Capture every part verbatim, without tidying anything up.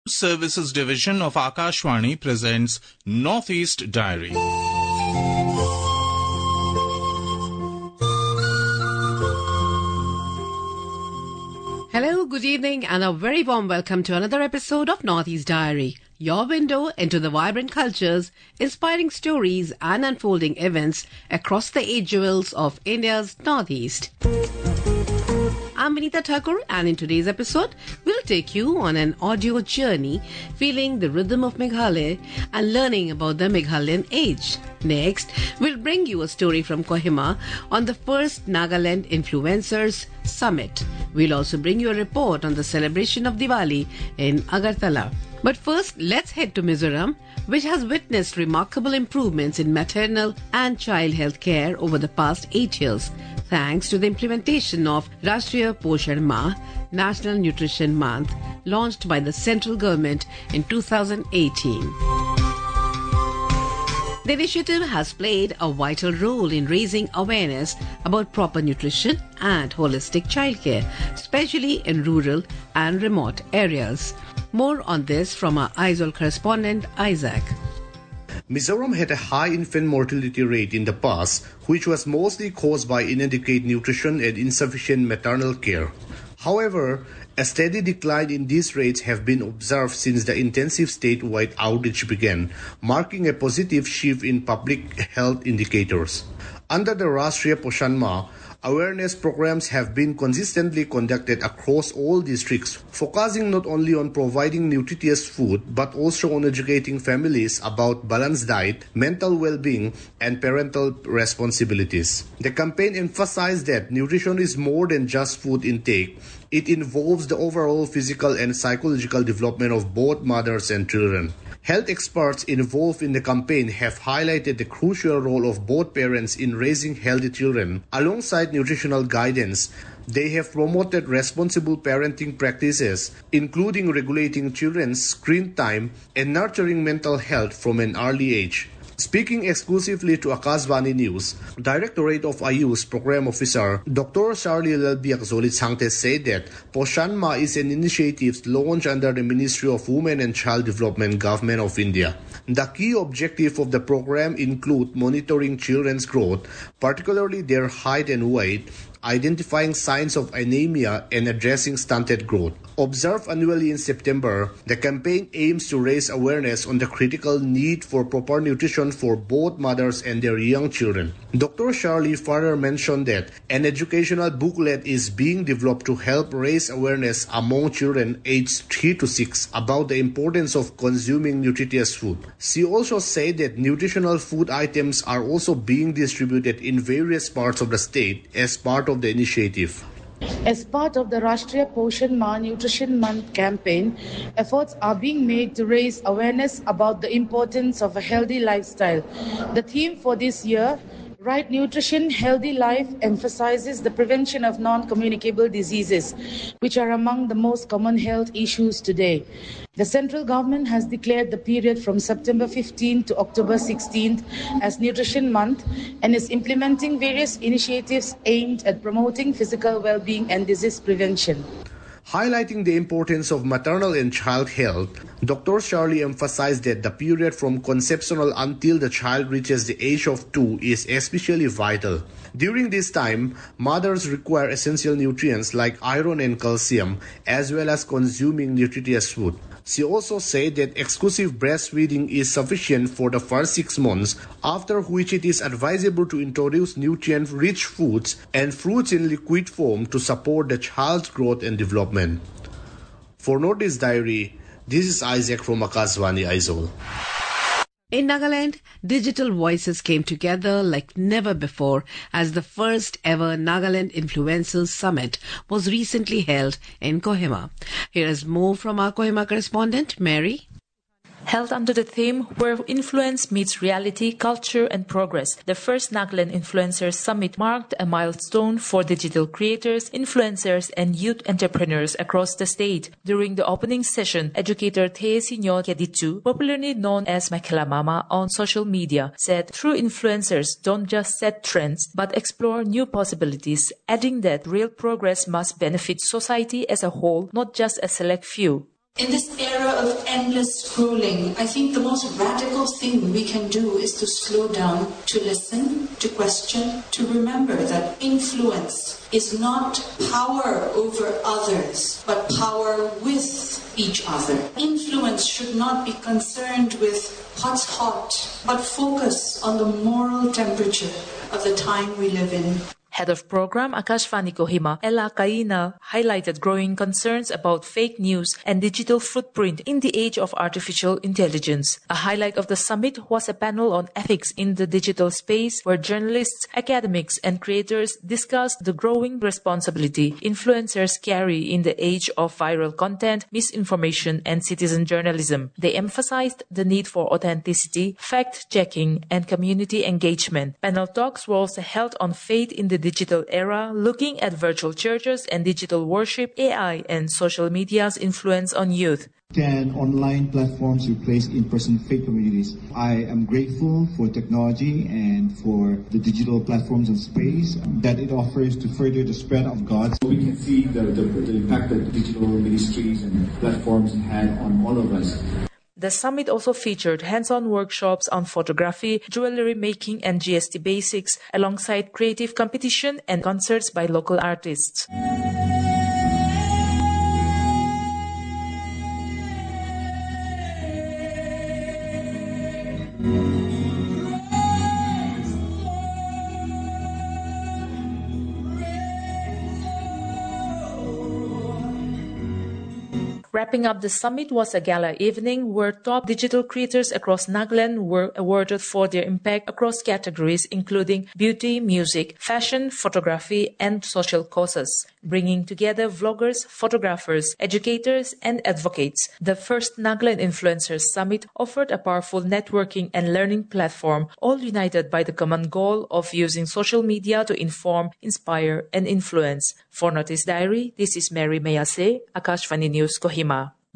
Services Division of Akashvani presents Northeast Diary. Hello, good evening and a very warm welcome to another episode of Northeast Diary, your window into the vibrant cultures, inspiring stories and unfolding events across the eight jewels of India's Northeast. I'm Vinita Thakur, and in today's episode, we'll take you on an audio journey feeling the rhythm of Meghalaya and learning about the Meghalayan age. Next, we'll bring you a story from Kohima on the first Nagaland Influencers Summit. We'll also bring you a report on the celebration of Diwali in Agartala. But first, let's head to Mizoram, which has witnessed remarkable improvements in maternal and child health care over the past eight years, thanks to the implementation of Rashtriya Poshan Mah, National Nutrition Month, launched by the central government in two thousand eighteen. The initiative has played a vital role in raising awareness about proper nutrition and holistic childcare, especially in rural and remote areas. More on this from our Aizawl correspondent, Isaac. Mizoram had a high infant mortality rate in the past, which was mostly caused by inadequate nutrition and insufficient maternal care. However, a steady decline in these rates have been observed since the intensive statewide outreach began, marking a positive shift in public health indicators. Under the Rashtriya Poshan Mah, awareness programs have been consistently conducted across all districts, focusing not only on providing nutritious food but also on educating families about balanced diet, mental well-being, and parental responsibilities. The campaign emphasized that nutrition is more than just food intake. It involves the overall physical and psychological development of both mothers and children. Health experts involved in the campaign have highlighted the crucial role of both parents in raising healthy children. Alongside nutritional guidance, they have promoted responsible parenting practices, including regulating children's screen time and nurturing mental health from an early age. Speaking exclusively to Akashvani News, Directorate of Ayush Program Officer Doctor Charlie Lalbiak Zolitsangte said that Poshan Mah is an initiative launched under the Ministry of Women and Child Development, Government of India. The key objective of the program include monitoring children's growth, particularly their height and weight, identifying signs of anemia and addressing stunted growth. Observed annually in September, the campaign aims to raise awareness on the critical need for proper nutrition for both mothers and their young children. Doctor Charlie further mentioned that an educational booklet is being developed to help raise awareness among children aged three to six about the importance of consuming nutritious food. She also said that nutritional food items are also being distributed in various parts of the state as part of the initiative. As part of the Rashtriya Poshan Mah Nutrition Month campaign, efforts are being made to raise awareness about the importance of a healthy lifestyle. The theme for this year, Right Nutrition, Healthy Life, emphasizes the prevention of non-communicable diseases, which are among the most common health issues today. The central government has declared the period from September fifteenth to October sixteenth as Nutrition Month and is implementing various initiatives aimed at promoting physical well-being and disease prevention. Highlighting the importance of maternal and child health, Doctor Charlie emphasized that the period from conception until the child reaches the age of two is especially vital. During this time, mothers require essential nutrients like iron and calcium, as well as consuming nutritious food. She also said that exclusive breastfeeding is sufficient for the first six months, after which it is advisable to introduce nutrient-rich foods and fruits in liquid form to support the child's growth and development. For Northeast Diary, this is Isaac from Akashvani Aizawl. In Nagaland, digital voices came together like never before as the first ever Nagaland Influencers Summit was recently held in Kohima. Here is more from our Kohima correspondent, Mary. Held under the theme Where Influence Meets Reality, Culture and Progress, the first Nagaland Influencers Summit marked a milestone for digital creators, influencers and youth entrepreneurs across the state. During the opening session, educator Teesinyo Kedichu, popularly known as Makela Mama on social media, said true influencers don't just set trends but explore new possibilities, adding that real progress must benefit society as a whole, not just a select few. In this era of endless scrolling, I think the most radical thing we can do is to slow down, to listen, to question, to remember that influence is not power over others, but power with each other. Influence should not be concerned with what's hot, but focus on the moral temperature of the time we live in. Head of Program Akashvani Kohima, Ella Kaina, highlighted growing concerns about fake news and digital footprint in the age of artificial intelligence. A highlight of the summit was a panel on ethics in the digital space where journalists, academics and creators discussed the growing responsibility influencers carry in the age of viral content, misinformation and citizen journalism. They emphasized the need for authenticity, fact-checking and community engagement. Panel talks were also held on faith in the digital era, looking at virtual churches and digital worship, A I and social media's influence on youth. Can online platforms replace in-person faith communities? I am grateful for technology and for the digital platforms and space that it offers to further the spread of God. We can see the, the, the impact that digital ministries and platforms had on all of us. The summit also featured hands-on workshops on photography, jewelry making and G S T basics, alongside creative competition and concerts by local artists. Wrapping up the summit was a gala evening where top digital creators across Nagaland were awarded for their impact across categories including beauty, music, fashion, photography, and social causes, bringing together vloggers, photographers, educators, and advocates. The first Nagaland Influencers Summit offered a powerful networking and learning platform, all united by the common goal of using social media to inform, inspire, and influence. For Northeast Diary, this is Mary Mayase, Akashvani News, Kohima.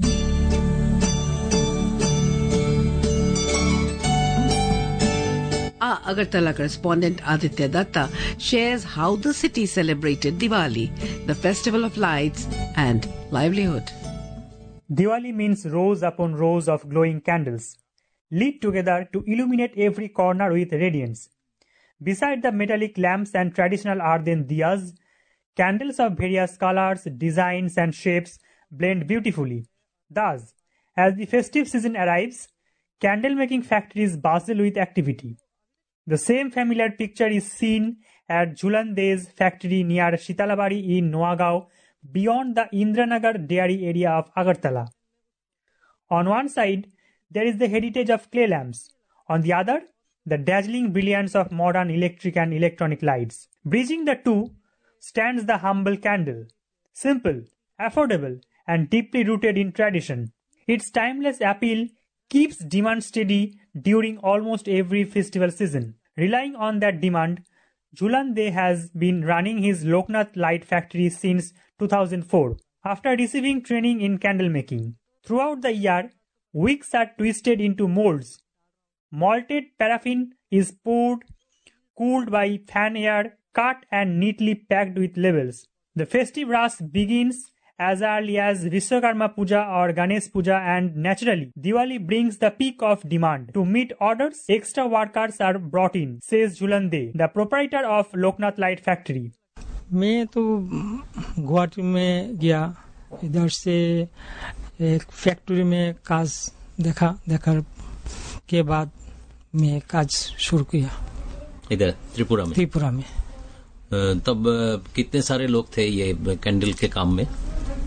Our Agartala correspondent Aditya Datta shares how the city celebrated Diwali, the festival of lights and livelihood. Diwali means rows upon rows of glowing candles, lit together to illuminate every corner with radiance. Beside the metallic lamps and traditional earthen diyas, candles of various colors, designs and shapes blend beautifully. Thus, as the festive season arrives, candle-making factories bustle with activity. The same familiar picture is seen at Julande's factory near Shitalabari in Noagaon, beyond the Indranagar dairy area of Agartala. On one side, there is the heritage of clay lamps. On the other, the dazzling brilliance of modern electric and electronic lights. Bridging the two stands the humble candle, simple, affordable, and deeply rooted in tradition. Its timeless appeal keeps demand steady during almost every festival season. Relying on that demand, Julande has been running his Loknath Light Factory since two thousand four, after receiving training in candle making. Throughout the year, wicks are twisted into molds. Malted paraffin is poured, cooled by fan air, cut and neatly packed with labels. The festive rush begins as early as Vishwakarma Puja or Ganesh Puja, and naturally, Diwali brings the peak of demand. To meet orders, extra workers are brought in, says Julande, the proprietor of Loknath Light Factory. मैं तो गुवाहाटी में गया, इधर से एक factory में काज देखा, देखा के बाद मैं काज शुरू किया इधर त्रिपुरा में त्रिपुरा में तब कितने सारे लोग थे ये कैंडल के काम में?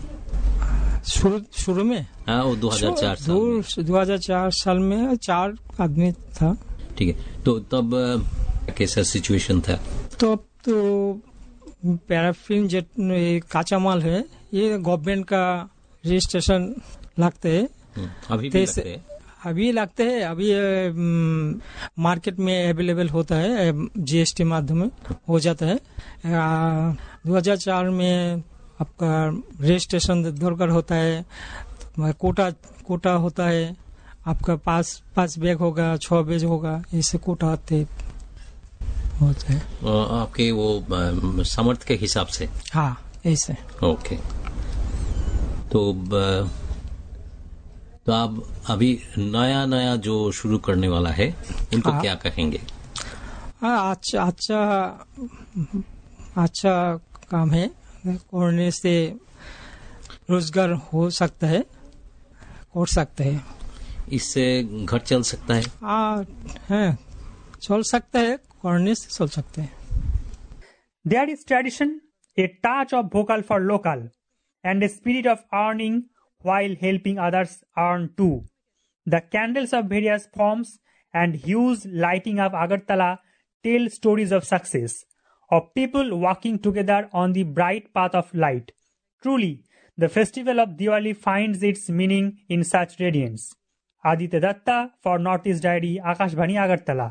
शुरू शुरू में हाँ वो दो हज़ार चार साल दो हज़ार चार साल में चार आदमी था. ठीक है, तो तब कैसा सिचुएशन था? तो अब तो पैराफिन जो काचा माल है ये गवर्नमेंट का रजिस्ट्रेशन लगते है. अभी भी लगते है? अभी लगते हैं. अभी मार्केट में अवेलेबल होता है, जीएसटी माध्यम में हो जाता है. दो हज़ार चार में आपका रजिस्ट्रेशन दरकार होता है, कोटा कोटा होता है. आपका पास पांच बैग होगा, छह बैग होगा, ऐसे कोटा आते होते हैं. आपके वो सामर्थ्य के हिसाब से? हाँ ऐसे. ओके. तो तो आप अभी नया नया जो शुरू करने वाला है उनको हाँ। क्या कहेंगे? हाँ, अच्छा अच्छा अच्छा काम है, करने से रोजगार हो सकता है, हो सकता है, इससे घर चल सकता है। हाँ है, चल सकता है, करने से चल सकता है। There is tradition, a touch of vocal for local, and a spirit of earning while helping others earn too. The candles of various forms and hues lighting up Agartala tell stories of success, of people walking together on the bright path of light. Truly, the festival of Diwali finds its meaning in such radiance. Aditya Datta for Northeast Diary, Akashvani, Agartala.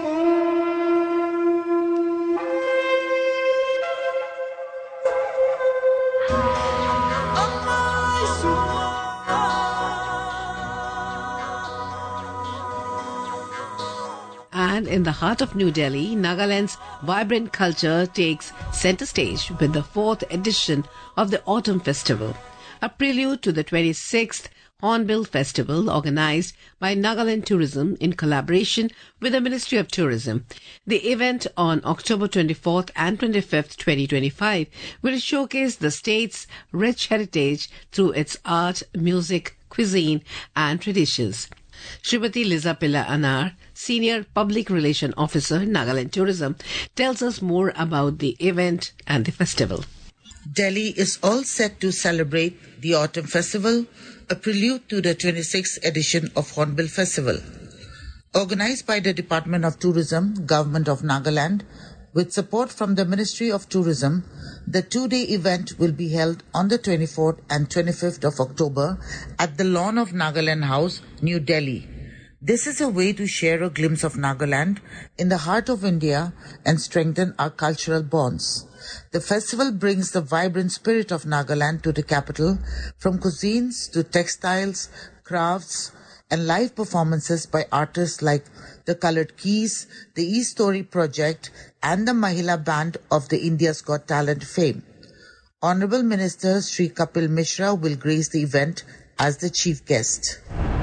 And in the heart of New Delhi, Nagaland's vibrant culture takes center stage with the fourth edition of the Autumn Festival, a prelude to the twenty-sixth Hornbill Festival organized by Nagaland Tourism in collaboration with the Ministry of Tourism. The event on October twenty-fourth and twenty-fifth, twenty twenty-five will showcase the state's rich heritage through its art, music, cuisine and traditions. Srimati Liza Pilla Anar, Senior Public Relation Officer, Nagaland Tourism, tells us more about the event and the festival. Delhi is all set to celebrate the Autumn Festival, a prelude to the twenty-sixth edition of Hornbill Festival. Organized by the Department of Tourism, Government of Nagaland, with support from the Ministry of Tourism, the two-day event will be held on the twenty-fourth and twenty-fifth of October at the lawn of Nagaland House, New Delhi. This is a way to share a glimpse of Nagaland in the heart of India and strengthen our cultural bonds. The festival brings the vibrant spirit of Nagaland to the capital, from cuisines to textiles, crafts, and live performances by artists like the Colored Keys, the E-Story Project, and the Mahila Band of the India's Got Talent fame. Honorable Minister Sri Kapil Mishra will grace the event as the chief guest.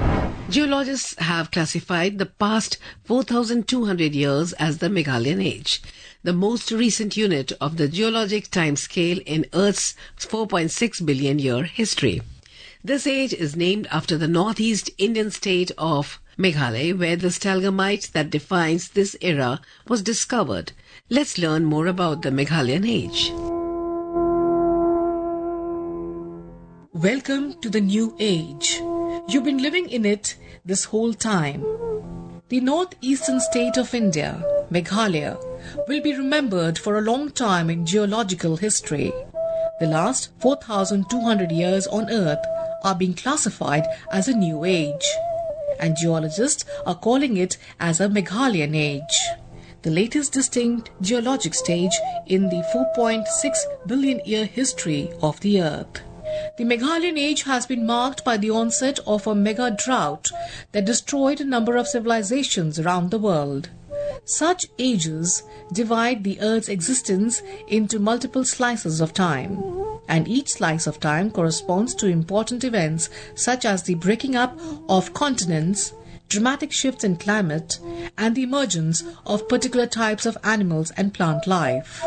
Geologists have classified the past four thousand two hundred years as the Meghalayan Age, the most recent unit of the geologic time scale in Earth's four point six billion year history. This age is named after the northeast Indian state of Meghalaya, where the stalagmite that defines this era was discovered. Let's learn more about the Meghalayan Age. Welcome to the new age. You've been living in it this whole time. The northeastern state of India, Meghalaya, will be remembered for a long time in geological history. The last four thousand two hundred years on Earth are being classified as a new age, and geologists are calling it as a Meghalayan Age, the latest distinct geologic stage in the four point six billion year history of the Earth. The Meghalayan Age has been marked by the onset of a mega drought that destroyed a number of civilizations around the world. Such ages divide the Earth's existence into multiple slices of time, and each slice of time corresponds to important events such as the breaking up of continents, dramatic shifts in climate, and the emergence of particular types of animals and plant life.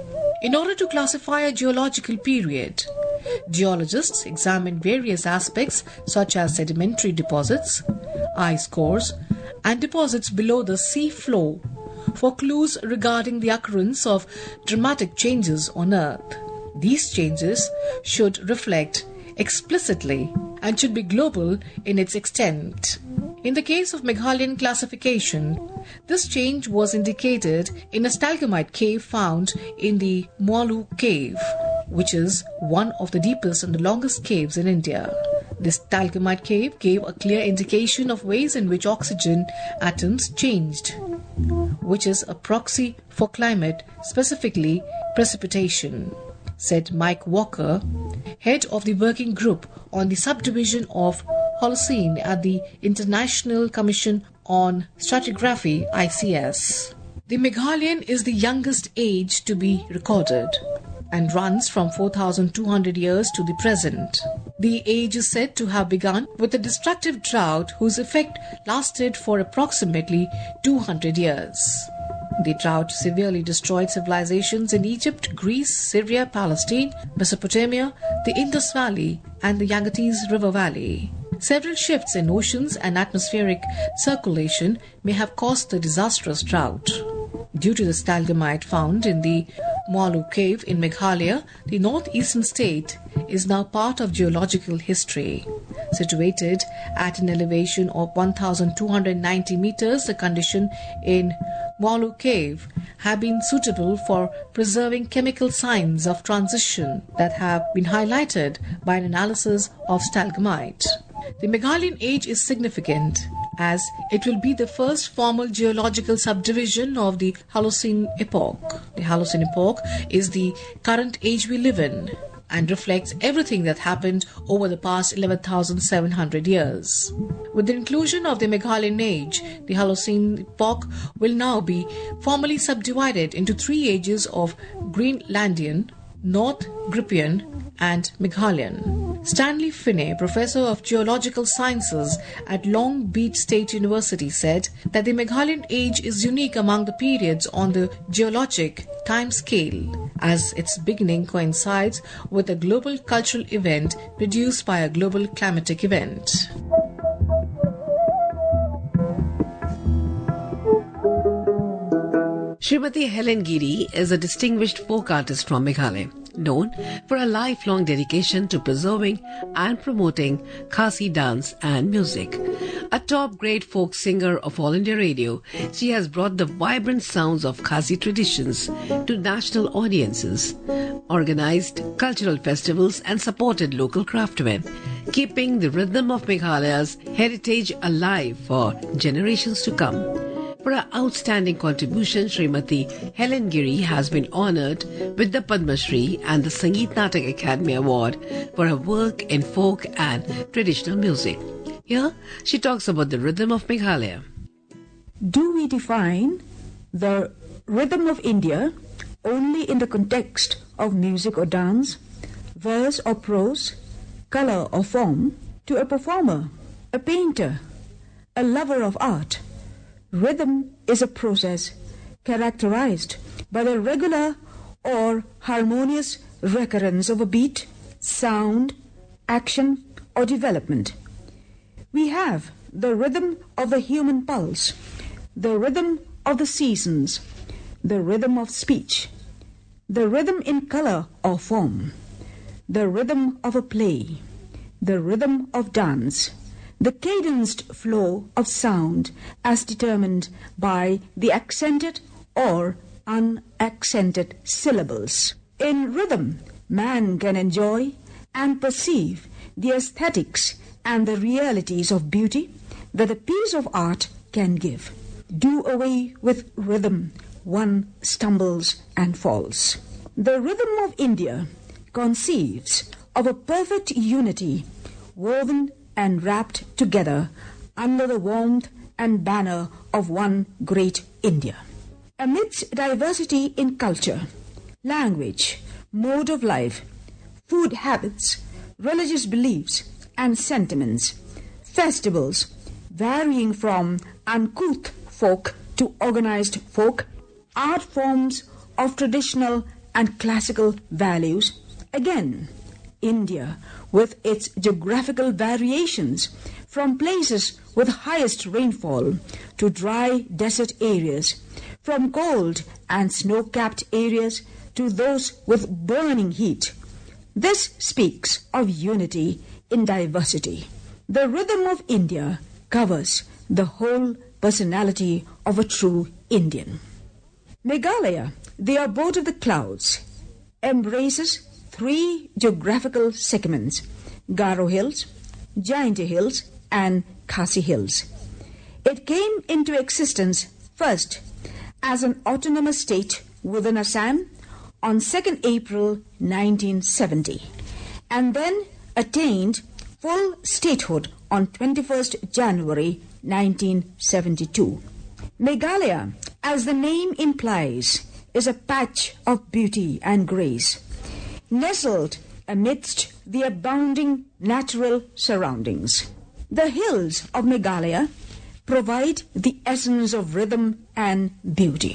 In order to classify a geological period, geologists examine various aspects such as sedimentary deposits, ice cores, and deposits below the sea floor for clues regarding the occurrence of dramatic changes on Earth. These changes should reflect explicitly and should be global in its extent. In the case of Meghalayan classification, this change was indicated in a stalagmite cave found in the Mualu Cave, which is one of the deepest and the longest caves in India. This stalagmite cave gave a clear indication of ways in which oxygen atoms changed, which is a proxy for climate, specifically precipitation, said Mike Walker, head of the working group on the subdivision of Holocene at the International Commission on Stratigraphy, I C S. The Meghalayan is the youngest age to be recorded and runs from four thousand two hundred years to the present. The age is said to have begun with a destructive drought whose effect lasted for approximately two hundred years. The drought severely destroyed civilizations in Egypt, Greece, Syria, Palestine, Mesopotamia, the Indus Valley, and the Ganges River Valley. Several shifts in oceans and atmospheric circulation may have caused the disastrous drought. Due to the stalagmite found in the Mwalu cave in Meghalaya, the northeastern state is now part of geological history. Situated at an elevation of one thousand two hundred ninety meters, the condition in Mwalu cave have been suitable for preserving chemical signs of transition that have been highlighted by an analysis of stalagmite. The Meghalayan age is significant as it will be the first formal geological subdivision of the Holocene epoch. The Holocene epoch is the current age we live in and reflects everything that happened over the past eleven thousand seven hundred years. With the inclusion of the Meghalayan age, the Holocene epoch will now be formally subdivided into three ages of Greenlandian, North Grippian, and Meghalayan. Stanley Finney, professor of geological sciences at Long Beach State University, said that the Meghalayan age is unique among the periods on the geologic time scale, as its beginning coincides with a global cultural event produced by a global climatic event. Srimati Helen Giri is a distinguished folk artist from Meghalaya, known for a lifelong dedication to preserving and promoting Khasi dance and music. A top-grade folk singer of All India Radio, she has brought the vibrant sounds of Khasi traditions to national audiences, organized cultural festivals and supported local craftsmen, keeping the rhythm of Meghalaya's heritage alive for generations to come. For her outstanding contribution, Srimati Helen Giri has been honoured with the Padma Shri and the Sangeet Natak Academy Award for her work in folk and traditional music. Here, she talks about the rhythm of Meghalaya. Do we define the rhythm of India only in the context of music or dance, verse or prose, colour or form? To a performer, a painter, a lover of art, rhythm is a process characterized by the regular or harmonious recurrence of a beat, sound, action, or development. We have the rhythm of the human pulse, the rhythm of the seasons, the rhythm of speech, the rhythm in color or form, the rhythm of a play, the rhythm of dance, the cadenced flow of sound as determined by the accented or unaccented syllables. In rhythm, man can enjoy and perceive the aesthetics and the realities of beauty that a piece of art can give. Do away with rhythm, one stumbles and falls. The rhythm of India conceives of a perfect unity woven and wrapped together under the warmth and banner of one great India. Amidst diversity in culture, language, mode of life, food habits, religious beliefs and sentiments, festivals varying from uncouth folk to organized folk, art forms of traditional and classical values, again, India, with its geographical variations from places with highest rainfall to dry desert areas, from cold and snow-capped areas to those with burning heat. This speaks of unity in diversity. The rhythm of India covers the whole personality of a true Indian. Meghalaya, the abode of the clouds, embraces three geographical segments: Garo Hills, Jaintia Hills, and Khasi Hills. It came into existence first as an autonomous state within Assam on second April nineteen seventy, and then attained full statehood on twenty-first January nineteen seventy-two. Meghalaya, as the name implies, is a patch of beauty and grace, nestled amidst the abounding natural surroundings. The hills of Meghalaya provide the essence of rhythm and beauty.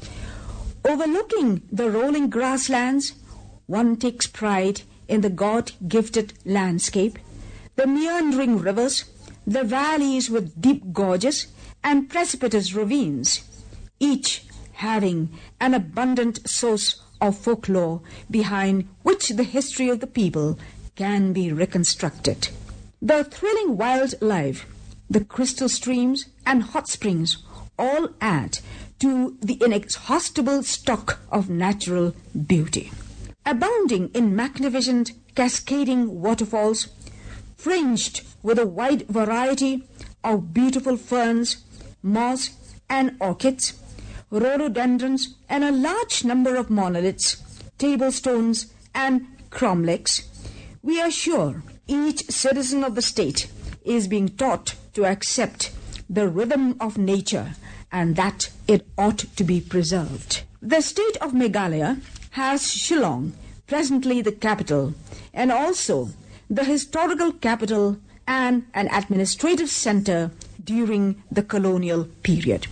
Overlooking the rolling grasslands, one takes pride in the God-gifted landscape, the meandering rivers, the valleys with deep gorges and precipitous ravines, each having an abundant source of folklore behind which the history of the people can be reconstructed. The thrilling wildlife, the crystal streams and hot springs all add to the inexhaustible stock of natural beauty. Abounding in magnificent cascading waterfalls, fringed with a wide variety of beautiful ferns, moss and orchids, rhododendrons and a large number of monoliths, table stones and cromlechs, we are sure each citizen of the state is being taught to accept the rhythm of nature and that it ought to be preserved. The state of Meghalaya has Shillong, presently the capital, and also the historical capital and an administrative center during the colonial period.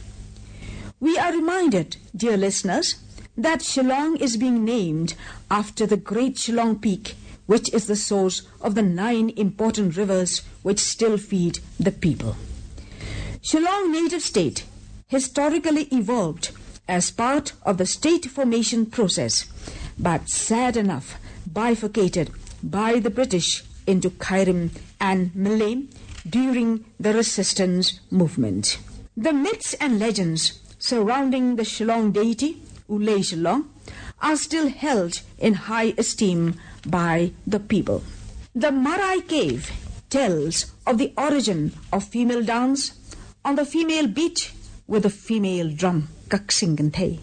We are reminded, dear listeners, that Shillong is being named after the great Shillong Peak, which is the source of the nine important rivers which still feed the people. Shillong native state historically evolved as part of the state formation process, but sad enough bifurcated by the British into Kairim and Malay during the resistance movement. The myths and legends surrounding the Shillong deity, Ulay Shillong, are still held in high esteem by the people. The Marai Cave tells of the origin of female dance on the female beat with a female drum, Kaksingantay.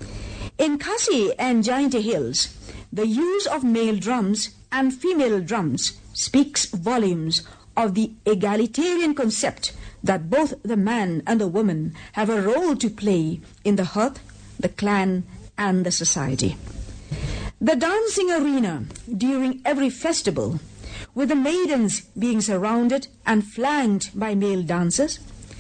In Khasi and Jaintia Hills, the use of male drums and female drums speaks volumes of the egalitarian concept that both the man and the woman have a role to play in the hearth, the clan, and the society. The dancing arena during every festival, with the maidens being surrounded and flanked by male dancers,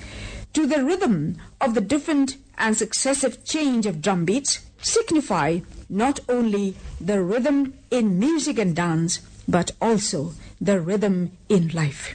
to the rhythm of the different and successive change of drum beats, signify not only the rhythm in music and dance, but also the rhythm in life.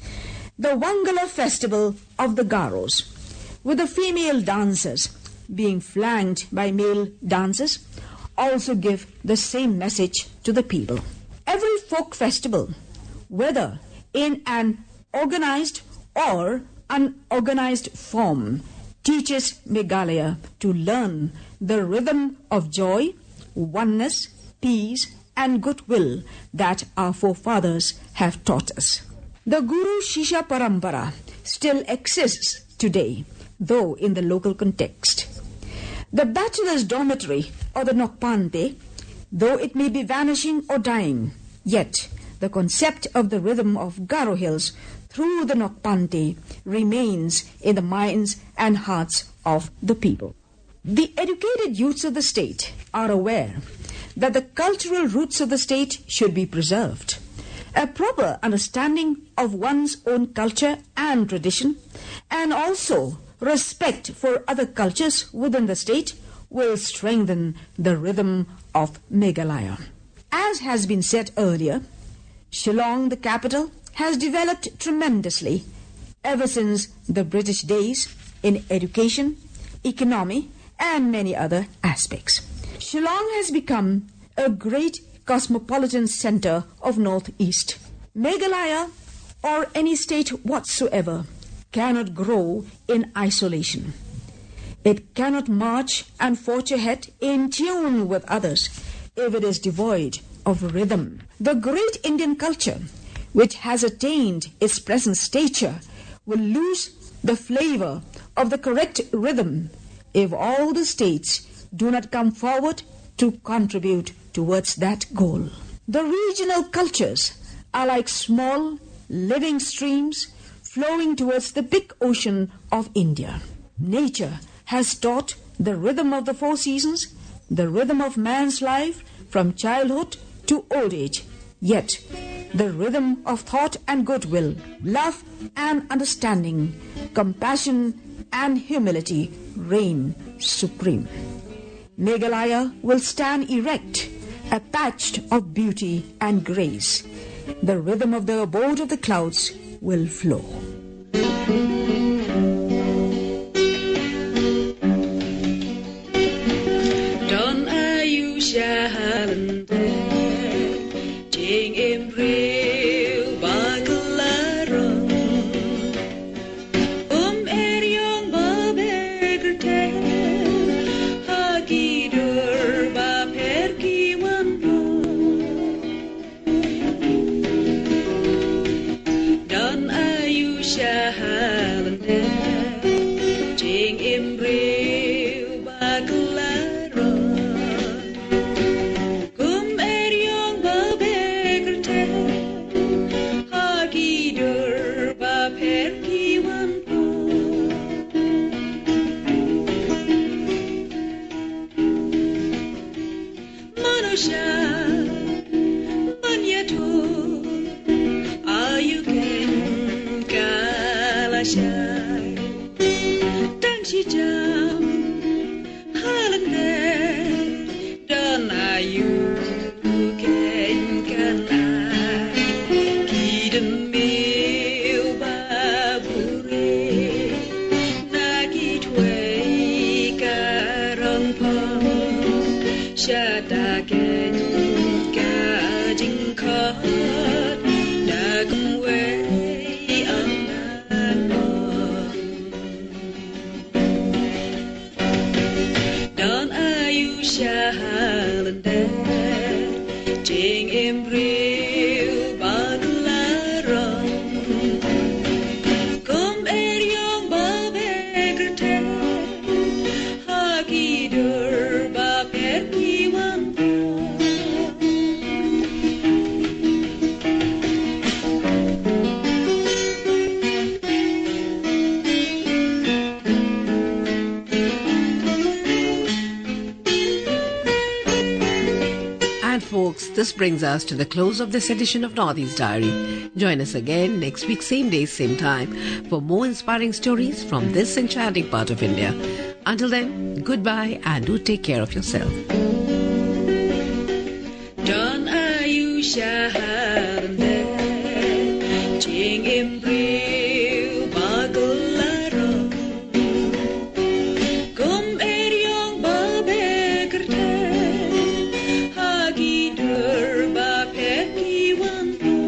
The Wangala festival of the Garos, with the female dancers being flanked by male dancers, also give the same message to the people. Every folk festival, whether in an organized or unorganized form, teaches Meghalaya to learn the rhythm of joy, oneness, peace, and goodwill that our forefathers have taught us. The Guru Shisha Parampara still exists today, though in the local context. The bachelor's dormitory or the Nokpante, though it may be vanishing or dying, yet the concept of the rhythm of Garo Hills through the Nokpante remains in the minds and hearts of the people. The educated youths of the state are aware that the cultural roots of the state should be preserved. A proper understanding of one's own culture and tradition, and also respect for other cultures within the state, will strengthen the rhythm of Meghalaya. As has been said earlier, Shillong, the capital, has developed tremendously ever since the British days in education, economy, and many other aspects. Shillong has become a great cosmopolitan center of Northeast. Meghalaya, or any state whatsoever, cannot grow in isolation. It cannot march and forge ahead in tune with others if it is devoid of rhythm. The great Indian culture, which has attained its present stature, will lose the flavor of the correct rhythm if all the states do not come forward to contribute towards that goal. The regional cultures are like small living streams flowing towards the big ocean of India. Nature has taught the rhythm of the four seasons, the rhythm of man's life from childhood to old age. Yet, the rhythm of thought and goodwill, love and understanding, compassion and humility reign supreme. Meghalaya will stand erect, a patch of beauty and grace. The rhythm of the abode of the clouds will flow. Don Ayusha Halande, Jing Imbril Bagalaron, Um Eryong Babegerte, Hagidur Baperki Wando, Don Ayusha Halande, Jing Imbril Bagalaron. This brings us to the close of this edition of Northeast Diary. Join us again next week, same day, same time, for more inspiring stories from this enchanting part of India. Until then, goodbye and do take care of yourself. Don Ayusha Harande, Jing Imbril Bagalaro, Gum Eryong Babegerte, Hagidur Bapeki Wando,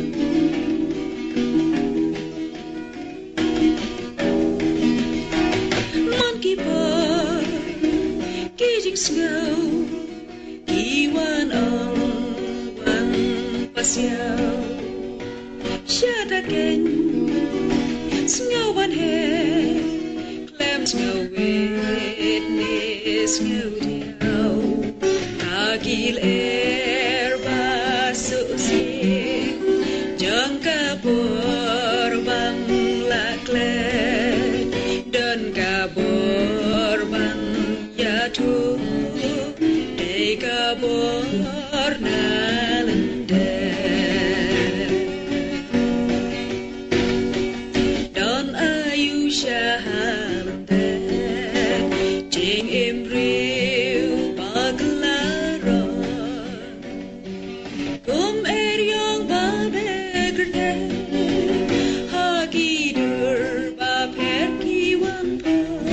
Monkey Boy, Gazing Snow, Iwan on one pasyaw, Shadaken, Snow one hair, Clams no witness, no deal, Agil air basusi, Jangka borbang lakle, Dan kaborbang yatu. Kabor nalende, Don Ayusha halende, Jing Imbril Bagalaro, Gum Eryong Babegerte, Hagidur Baperki Wando.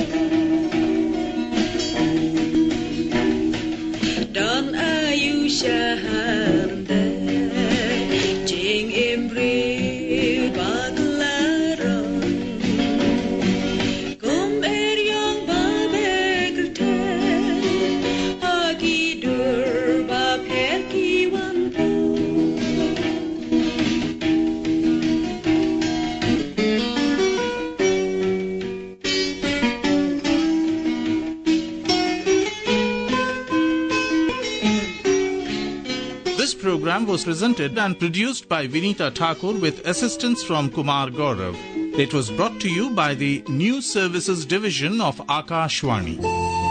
Don Ayusha Harande, Jing Imbril Bagalaro, Gum Eryong Babegerte, Hagidur Baperki Wando. This program was presented and produced by Vinita Thakur with assistance from Kumar Gaurav. It was brought to you by the News Services Division of Akashvani.